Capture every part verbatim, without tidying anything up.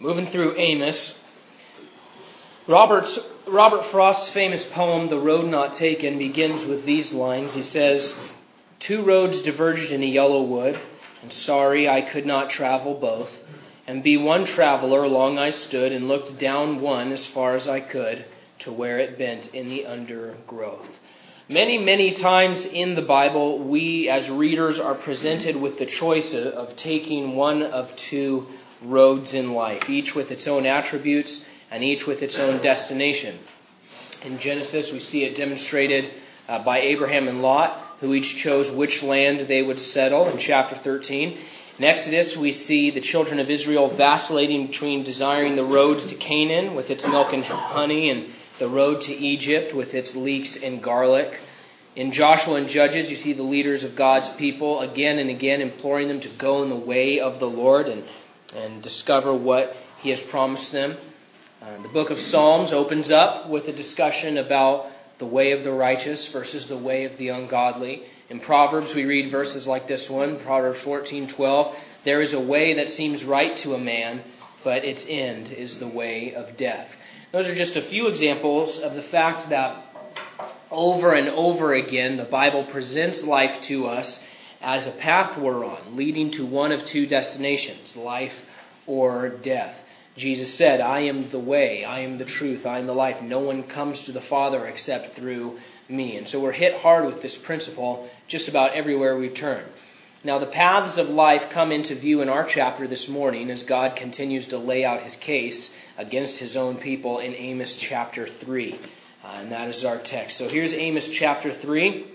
Moving through Amos, Robert, Robert Frost's famous poem, The Road Not Taken, begins with these lines. He says, "Two roads diverged in a yellow wood, and sorry I could not travel both. And be one traveler, long I stood, and looked down one as far as I could, to where it bent in the undergrowth." Many, many times in the Bible, we as readers are presented with the choice of taking one of two roads in life, each with its own attributes and each with its own destination. In Genesis, we see it demonstrated uh, by Abraham and Lot, who each chose which land they would settle in chapter thirteen. In Exodus, we see the children of Israel vacillating between desiring the road to Canaan with its milk and honey and the road to Egypt with its leeks and garlic. In Joshua and Judges, you see the leaders of God's people again and again imploring them to go in the way of the Lord and, and discover what He has promised them. Uh, the book of Psalms opens up with a discussion about the way of the righteous versus the way of the ungodly. In Proverbs, we read verses like this one, Proverbs fourteen twelve. "There is a way that seems right to a man, but its end is the way of death." Those are just a few examples of the fact that over and over again, the Bible presents life to us as a path we're on, leading to one of two destinations, life or death. Jesus said, "I am the way, I am the truth, I am the life. No one comes to the Father except through me." And so we're hit hard with this principle just about everywhere we turn. Now, the paths of life come into view in our chapter this morning as God continues to lay out His case against His own people in Amos chapter three. Uh, and that is our text. So here's Amos chapter three.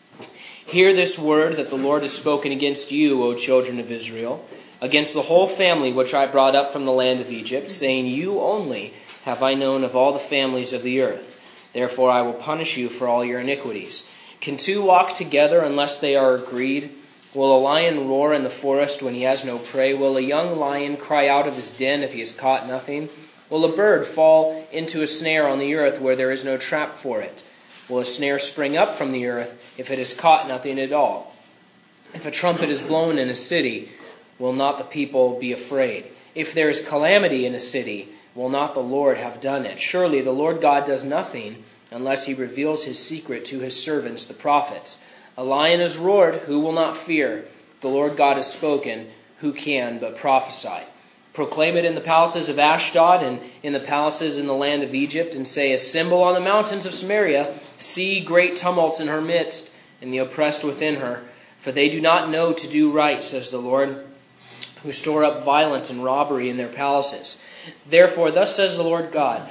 "Hear this word that the Lord has spoken against you, O children of Israel, against the whole family which I brought up from the land of Egypt, saying, you only have I known of all the families of the earth. Therefore I will punish you for all your iniquities. Can two walk together unless they are agreed? Will a lion roar in the forest when he has no prey? Will a young lion cry out of his den if he has caught nothing? Will a bird fall into a snare on the earth where there is no trap for it? Will a snare spring up from the earth if it has caught nothing at all? If a trumpet is blown in a city, will not the people be afraid? If there is calamity in a city, will not the Lord have done it? Surely the Lord God does nothing unless He reveals His secret to His servants, the prophets. A lion has roared, who will not fear? The Lord God has spoken, who can but prophesy? Proclaim it in the palaces of Ashdod and in the palaces in the land of Egypt, and say, assemble on the mountains of Samaria, see great tumults in her midst, and the oppressed within her. For they do not know to do right, says the Lord, who store up violence and robbery in their palaces. Therefore, thus says the Lord God,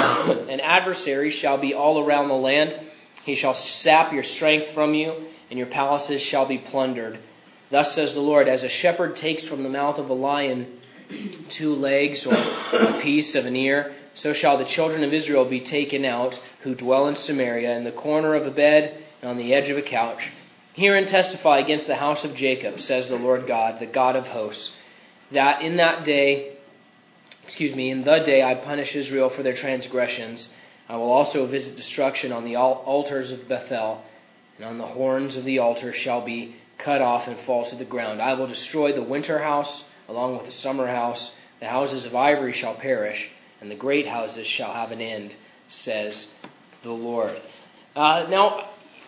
an adversary shall be all around the land. He shall sap your strength from you, and your palaces shall be plundered. Thus says the Lord, as a shepherd takes from the mouth of a lion two legs or a piece of an ear, so shall the children of Israel be taken out, who dwell in Samaria, in the corner of a bed and on the edge of a couch. Hear and testify against the house of Jacob, says the Lord God, the God of hosts, that in that day, excuse me, in the day I punish Israel for their transgressions. I will also visit destruction on the altars of Bethel, and on the horns of the altar shall be cut off and fall to the ground. I will destroy the winter house along with the summer house. The houses of ivory shall perish, and the great houses shall have an end, says the Lord. Uh, now,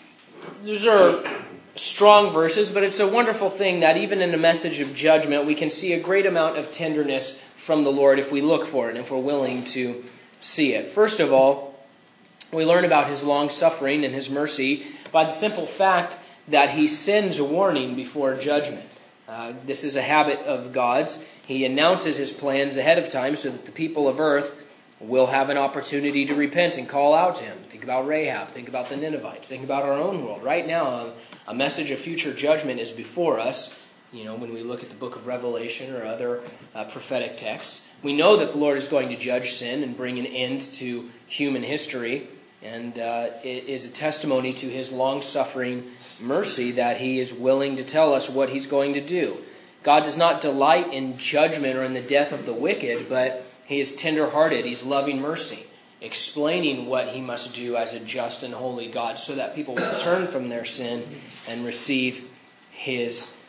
those are strong verses, but it's a wonderful thing that even in a message of judgment, we can see a great amount of tenderness from the Lord if we look for it and if we're willing to see it. First of all, we learn about His long-suffering and His mercy by the simple fact that He sends a warning before judgment. Uh, this is a habit of God's. He announces His plans ahead of time so that the people of earth will have an opportunity to repent and call out to Him. Think about Rahab. Think about the Ninevites. Think about our own world. Right now, a, a message of future judgment is before us. You know, when we look at the book of Revelation or other uh, prophetic texts, we know that the Lord is going to judge sin and bring an end to human history. And uh, it is a testimony to His long-suffering mercy that He is willing to tell us what He's going to do. God does not delight in judgment or in the death of the wicked, but He is tender-hearted. He's loving mercy, explaining what He must do as a just and holy God so that people will turn from their sin and receive His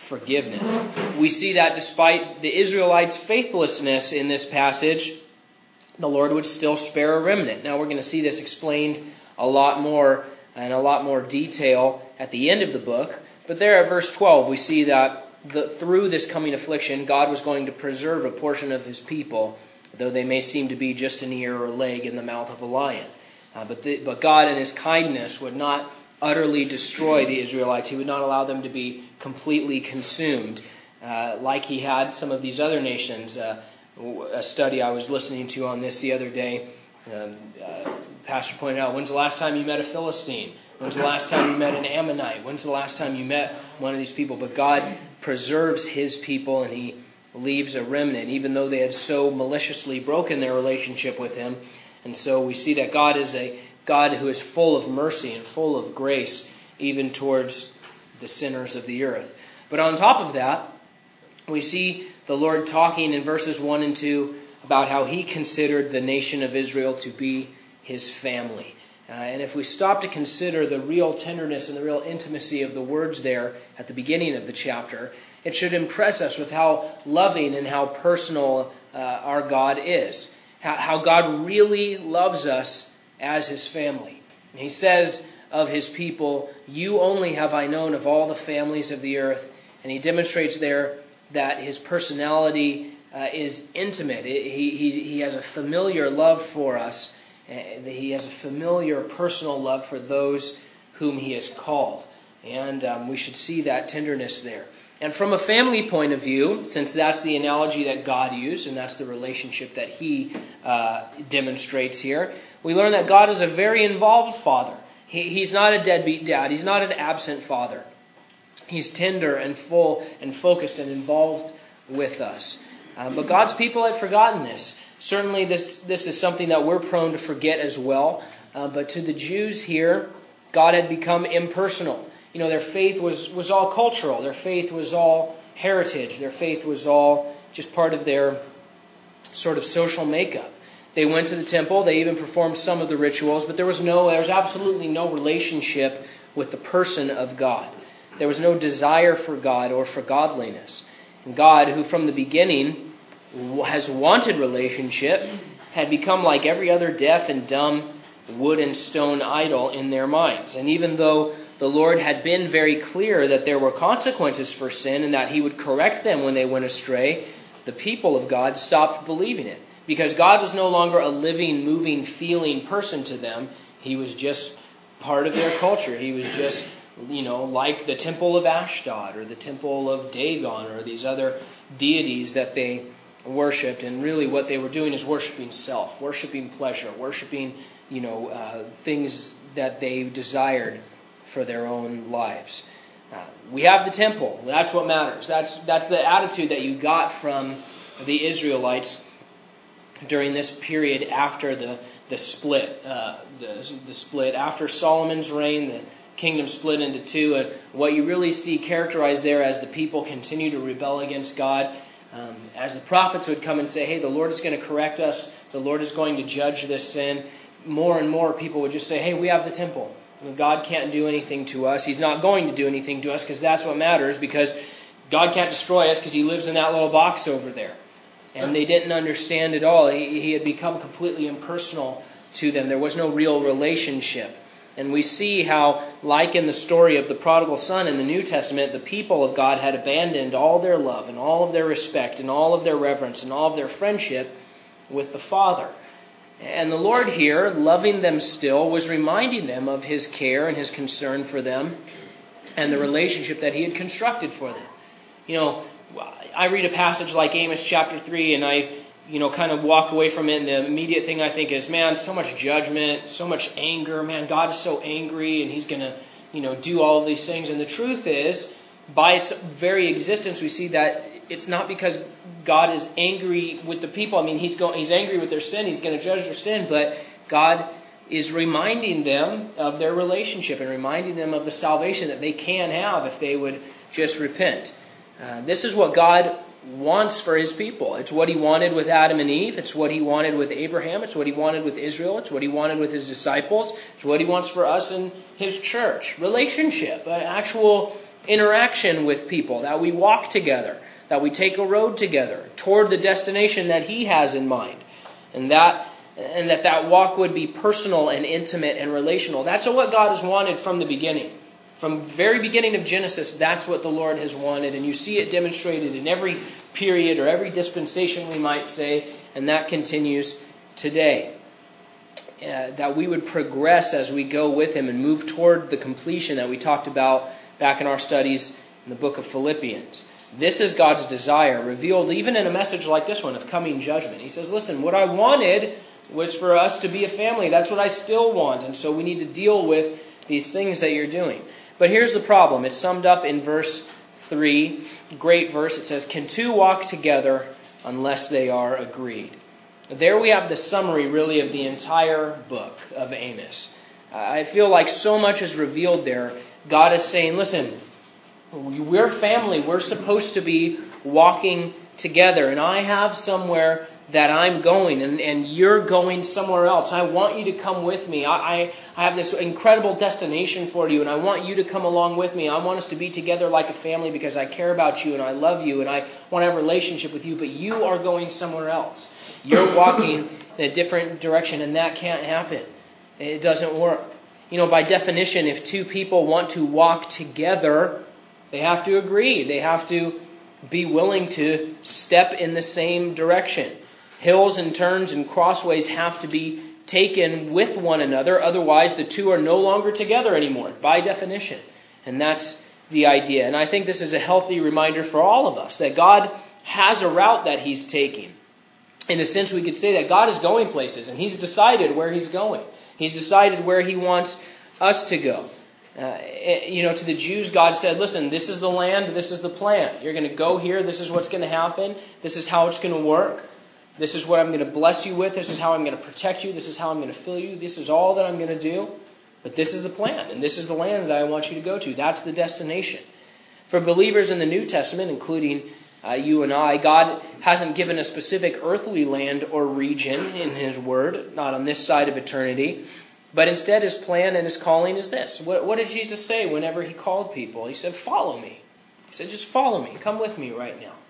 forgiveness. We see that despite the Israelites' faithlessness in this passage, the Lord would still spare a remnant. Now we're going to see this explained a lot more in a lot more detail at the end of the book. But there at verse twelve, we see that the, through this coming affliction, God was going to preserve a portion of his people, though they may seem to be just an ear or a leg in the mouth of a lion. Uh, but, the, but God in his kindness would not utterly destroy the Israelites. He would not allow them to be completely consumed uh, like he had some of these other nations. Uh, a study I was listening to on this the other day, um, uh, Pastor pointed out, when's the last time you met a Philistine? When's the last time you met an Ammonite? When's the last time you met one of these people? But God preserves his people, and he leaves a remnant, even though they had so maliciously broken their relationship with him. And so we see that God is a God who is full of mercy and full of grace, even towards the sinners of the earth. But on top of that, we see the Lord talking in verses one and two about how he considered the nation of Israel to be his family. Uh, and if we stop to consider the real tenderness and the real intimacy of the words there at the beginning of the chapter, it should impress us with how loving and how personal uh, our God is. How, how God really loves us as his family. He says of his people, "You only have I known of all the families of the earth." And he demonstrates there that his personality uh, is intimate. It, he, he, he has a familiar love for us. He has a familiar personal love for those whom he has called. And um, we should see that tenderness there. And from a family point of view, since that's the analogy that God used, and that's the relationship that he uh, demonstrates here, we learn that God is a very involved father. He, he's not a deadbeat dad. He's not an absent father. He's tender and full and focused and involved with us. Um, but God's people had forgotten this. Certainly this, this is something that we're prone to forget as well. Uh, but to the Jews here, God had become impersonal. You know, their faith was, was all cultural. Their faith was all heritage. Their faith was all just part of their sort of social makeup. They went to the temple. They even performed some of the rituals. But there was no, there was absolutely no relationship with the person of God. There was no desire for God or for godliness. And God, who from the beginning has wanted relationship, had become like every other deaf and dumb wood and stone idol in their minds. And even though the Lord had been very clear that there were consequences for sin and that he would correct them when they went astray, the people of God stopped believing it. Because God was no longer a living, moving, feeling person to them. He was just part of their culture. He was just, you know, like the temple of Ashdod or the temple of Dagon or these other deities that they worshipped. And really what they were doing is worshiping self, worshiping pleasure, worshiping, you know, uh, things that they desired for their own lives. Uh, we have the temple. That's what matters. That's that's the attitude that you got from the Israelites during this period after the the split. Uh, the, the split after Solomon's reign, the kingdom split into two. And what you really see characterized there as the people continue to rebel against God, um, as the prophets would come and say, "Hey, the Lord is going to correct us. The Lord is going to judge this sin." More and more people would just say, "Hey, we have the temple. God can't do anything to us. He's not going to do anything to us because that's what matters, because God can't destroy us because he lives in that little box over there." And they didn't understand at all. He, he had become completely impersonal to them. There was no real relationship. And we see how, like in the story of the prodigal son in the New Testament, the people of God had abandoned all their love and all of their respect and all of their reverence and all of their friendship with the Father. And the Lord here, loving them still, was reminding them of his care and his concern for them and the relationship that he had constructed for them. You know, I read a passage like Amos chapter three and I, you know, kind of walk away from it, and the immediate thing I think is, man, so much judgment, so much anger. Man, God is so angry and he's going to, you know, do all of these things. And the truth is, by its very existence, we see that it's not because God is angry with the people. I mean, he's going, he's angry with their sin. He's going to judge their sin. But God is reminding them of their relationship and reminding them of the salvation that they can have if they would just repent. Uh, this is what God wants for his people. It's what he wanted with Adam and Eve. It's what he wanted with Abraham. It's what he wanted with Israel. It's what he wanted with his disciples. It's what he wants for us in his church. Relationship, an actual interaction with people, that we walk together, that we take a road together toward the destination that He has in mind. And that and that that walk would be personal and intimate and relational. That's what God has wanted from the beginning. From the very beginning of Genesis, that's what the Lord has wanted. And you see it demonstrated in every period or every dispensation, we might say, and that continues today. Uh, that we would progress as we go with Him and move toward the completion that we talked about back in our studies in the book of Philippians. This is God's desire, revealed even in a message like this one of coming judgment. He says, listen, what I wanted was for us to be a family. That's what I still want. And so we need to deal with these things that you're doing. But here's the problem. It's summed up in verse three. Great verse. It says, can two walk together unless they are agreed? There we have the summary, really, of the entire book of Amos. I feel like so much is revealed there. God is saying, listen, we're family. We're supposed to be walking together. And I have somewhere that I'm going, and, and you're going somewhere else. I want you to come with me. I, I, I have this incredible destination for you, and I want you to come along with me. I want us to be together like a family because I care about you, and I love you, and I want to have a relationship with you, but you are going somewhere else. You're walking in a different direction, and that can't happen. It doesn't work. You know, by definition, if two people want to walk together, they have to agree. They have to be willing to step in the same direction. Hills and turns and crossways have to be taken with one another. Otherwise, the two are no longer together anymore, by definition. And that's the idea. And I think this is a healthy reminder for all of us, that God has a route that He's taking. In a sense, we could say that God is going places, and He's decided where He's going. He's decided where He wants us to go. Uh, you know, to the Jews, God said, listen, this is the land, this is the plan. You're going to go here, this is what's going to happen, this is how it's going to work. This is what I'm going to bless you with. This is how I'm going to protect you. This is how I'm going to fill you. This is all that I'm going to do. But this is the plan, and this is the land that I want you to go to. That's the destination. For believers in the New Testament, including uh, you and I, God hasn't given a specific earthly land or region in His Word, not on this side of eternity. But instead, His plan and His calling is this. What, what did Jesus say whenever He called people? He said, follow me. He said, just follow me. Come with me right now.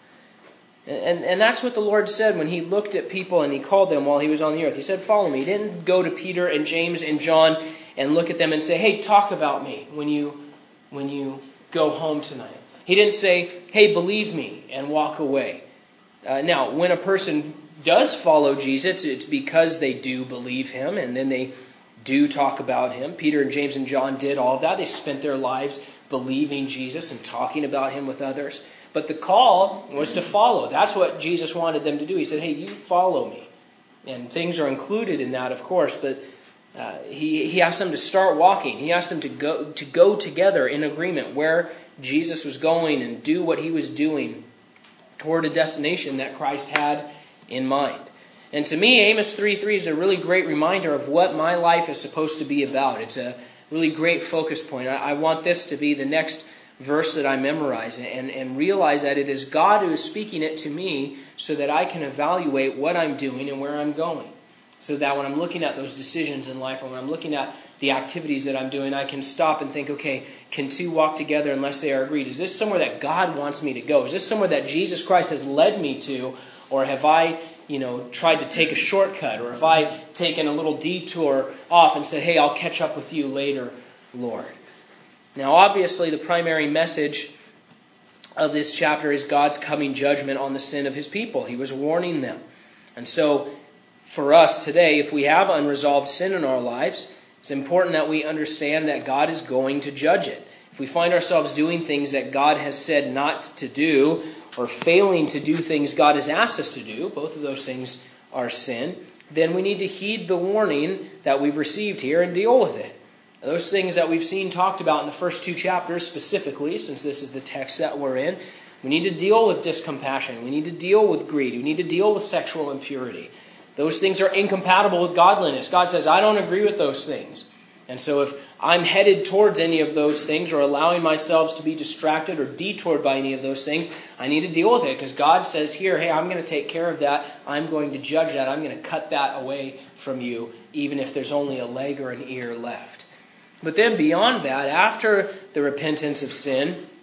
And, and that's what the Lord said when He looked at people and He called them while He was on the earth. He said, follow me. He didn't go to Peter and James and John and look at them and say, hey, talk about me when you when you go home tonight. He didn't say, hey, believe me, and walk away. Uh, now, when a person does follow Jesus, it's because they do believe Him, and then they do talk about Him. Peter and James and John did all of that. They spent their lives believing Jesus and talking about Him with others. But the call was to follow. That's what Jesus wanted them to do. He said, hey, you follow me. And things are included in that, of course, but uh, he, he asked them to start walking. He asked them to go to go together in agreement where Jesus was going and do what He was doing toward a destination that Christ had in mind. And to me, Amos three three is a really great reminder of what my life is supposed to be about. It's a really great focus point. I, I want this to be the next verse that I memorize and, and realize that it is God who is speaking it to me so that I can evaluate what I'm doing and where I'm going. So that when I'm looking at those decisions in life, or when I'm looking at the activities that I'm doing, I can stop and think, okay, can two walk together unless they are agreed? Is this somewhere that God wants me to go? Is this somewhere that Jesus Christ has led me to? Or have I, you know, tried to take a shortcut? Or have I taken a little detour off and said, hey, I'll catch up with you later, Lord? Now, obviously, the primary message of this chapter is God's coming judgment on the sin of His people. He was warning them. And so, for us today, if we have unresolved sin in our lives, it's important that we understand that God is going to judge it. If we find ourselves doing things that God has said not to do, or failing to do things God has asked us to do, both of those things are sin, then we need to heed the warning that we've received here and deal with it. Those things that we've seen talked about in the first two chapters specifically, since this is the text that we're in, we need to deal with discompassion. We need to deal with greed. We need to deal with sexual impurity. Those things are incompatible with godliness. God says, I don't agree with those things. And so if I'm headed towards any of those things or allowing myself to be distracted or detoured by any of those things, I need to deal with it because God says here, hey, I'm going to take care of that. I'm going to judge that. I'm going to cut that away from you, even if there's only a leg or an ear left. But then beyond that, after the repentance of sin,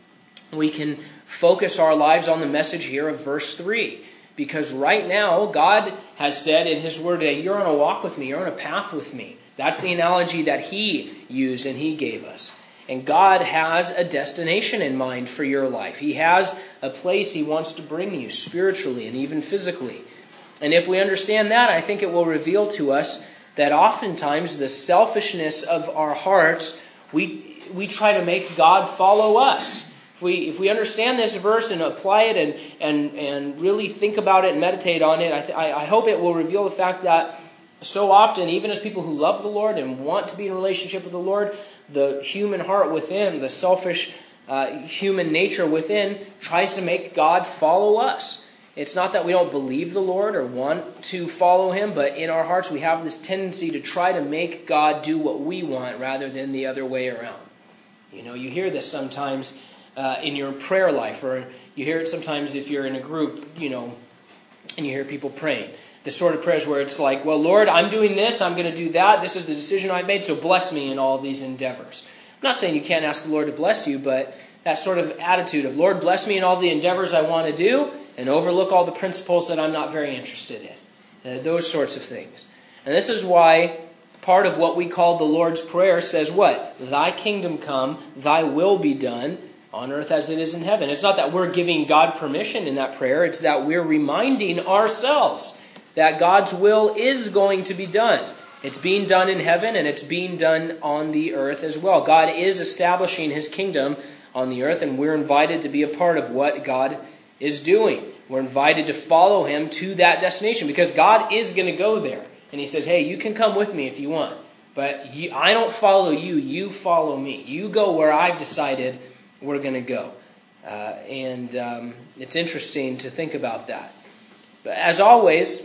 we can focus our lives on the message here of verse three. Because right now, God has said in His Word that you're on a walk with me, you're on a path with me. That's the analogy that He used and He gave us. And God has a destination in mind for your life. He has a place He wants to bring you spiritually and even physically. And if we understand that, I think it will reveal to us that oftentimes the selfishness of our hearts, we we try to make God follow us. If we if we understand this verse and apply it and and, and really think about it and meditate on it, I, th- I hope it will reveal the fact that so often, even as people who love the Lord and want to be in a relationship with the Lord, the human heart within, the selfish uh, human nature within, tries to make God follow us. It's not that we don't believe the Lord or want to follow Him, but in our hearts we have this tendency to try to make God do what we want rather than the other way around. You know, you hear this sometimes uh, in your prayer life, or you hear it sometimes if you're in a group, you know, and you hear people praying. The sort of prayers where it's like, well, Lord, I'm doing this, I'm going to do that, this is the decision I've made, so bless me in all of these endeavors. I'm not saying you can't ask the Lord to bless you, but that sort of attitude of, Lord, bless me in all the endeavors I want to do, and overlook all the principles that I'm not very interested in. Uh, those sorts of things. And this is why part of what we call the Lord's Prayer says what? Thy kingdom come, thy will be done, on earth as it is in heaven. It's not that we're giving God permission in that prayer, it's that we're reminding ourselves that God's will is going to be done. It's being done in heaven and it's being done on the earth as well. God is establishing His kingdom on the earth, and we're invited to be a part of what God is doing. We're invited to follow Him to that destination because God is going to go there. And He says, hey, you can come with me if you want, but you, I don't follow you, you follow me. You go where I've decided we're going to go. Uh, and um, it's interesting to think about that. But as always,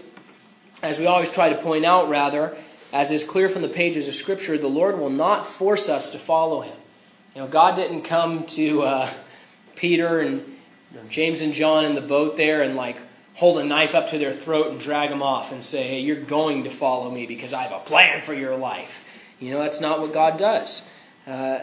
as we always try to point out, rather, as is clear from the pages of Scripture, the Lord will not force us to follow Him. You know, God didn't come to uh, Peter and James and John in the boat there and like hold a knife up to their throat and drag them off and say, hey, you're going to follow me because I have a plan for your life. You know, that's not what God does. Uh,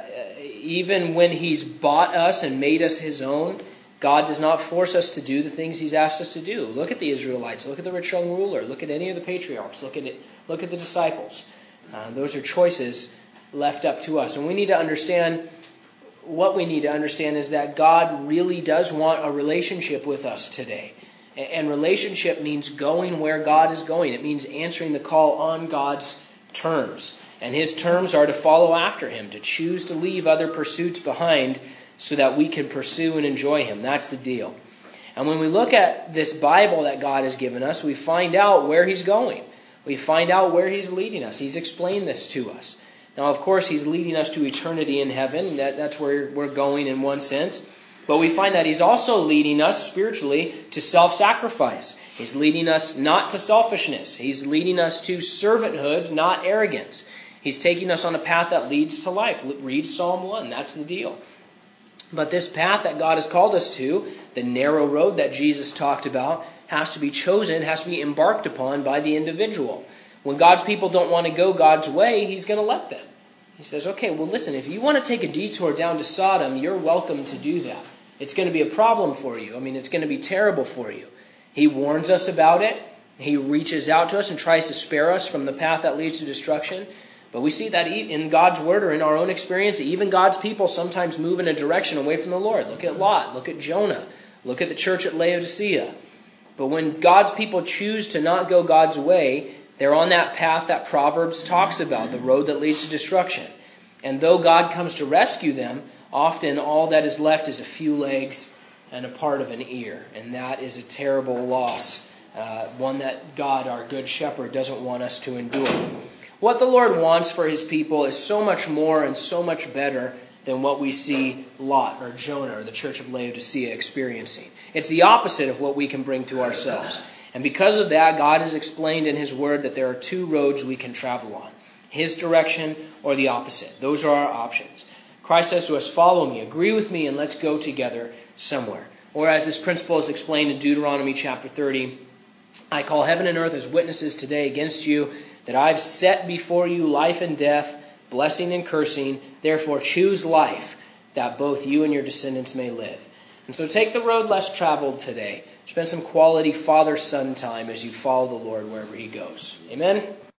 even when He's bought us and made us His own, God does not force us to do the things He's asked us to do. Look at the Israelites. Look at the rich young ruler. Look at any of the patriarchs. Look at it. Look at the disciples. Uh, those are choices left up to us. And we need to understand, what we need to understand is that God really does want a relationship with us today. And relationship means going where God is going. It means answering the call on God's terms. And His terms are to follow after Him, to choose to leave other pursuits behind so that we can pursue and enjoy Him. That's the deal. And when we look at this Bible that God has given us, we find out where He's going. We find out where He's leading us. He's explained this to us. Now, of course, He's leading us to eternity in heaven. That, that's where we're going in one sense. But we find that He's also leading us spiritually to self-sacrifice. He's leading us not to selfishness. He's leading us to servanthood, not arrogance. He's taking us on a path that leads to life. Read Psalm one. That's the deal. But this path that God has called us to, the narrow road that Jesus talked about, has to be chosen, has to be embarked upon by the individual. When God's people don't want to go God's way, He's going to let them. He says, okay, well listen, if you want to take a detour down to Sodom, you're welcome to do that. It's going to be a problem for you. I mean, it's going to be terrible for you. He warns us about it. He reaches out to us and tries to spare us from the path that leads to destruction. But we see that in God's Word or in our own experience, even God's people sometimes move in a direction away from the Lord. Look at Lot. Look at Jonah. Look at the church at Laodicea. But when God's people choose to not go God's way, they're on that path that Proverbs talks about, the road that leads to destruction. And though God comes to rescue them, often all that is left is a few legs and a part of an ear. And that is a terrible loss, uh, one that God, our good shepherd, doesn't want us to endure. What the Lord wants for His people is so much more and so much better than what we see Lot or Jonah or the church of Laodicea experiencing. It's the opposite of what we can bring to ourselves. And because of that, God has explained in His Word that there are two roads we can travel on. His direction or the opposite. Those are our options. Christ says to us, follow me, agree with me, and let's go together somewhere. Or as this principle is explained in Deuteronomy chapter thirty, I call heaven and earth as witnesses today against you that I've set before you life and death, blessing and cursing. Therefore choose life, that both you and your descendants may live. And so take the road less traveled today. Spend some quality father-son time as you follow the Lord wherever he goes. Amen?